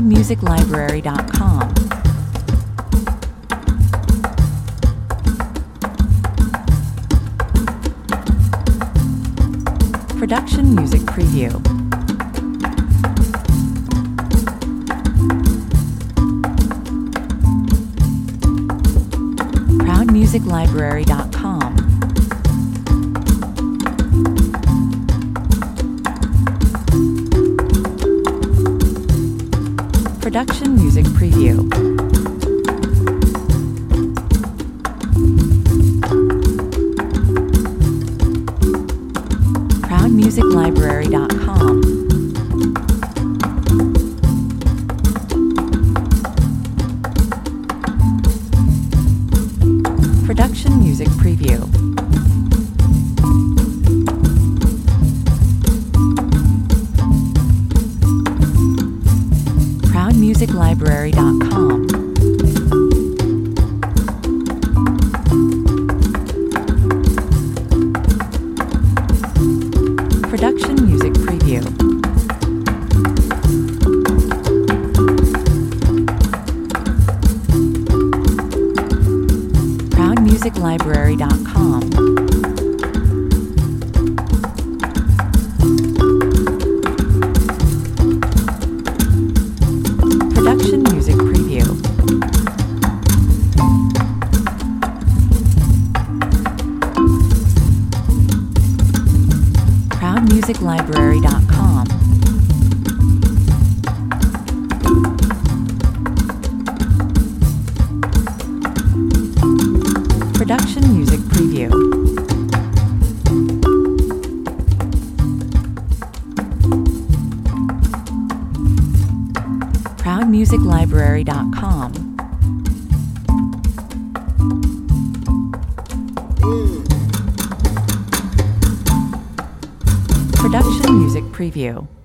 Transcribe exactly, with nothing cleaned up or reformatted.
music library dot com. Production Music Preview. proud music library dot com. Production Music Preview. proud music library dot com. Production Music Preview. proud music library dot com. Production Music Preview. proud music library dot com. Production Music Preview. proud music library dot com. Production Music Preview. proud music library dot com. Production Music Preview.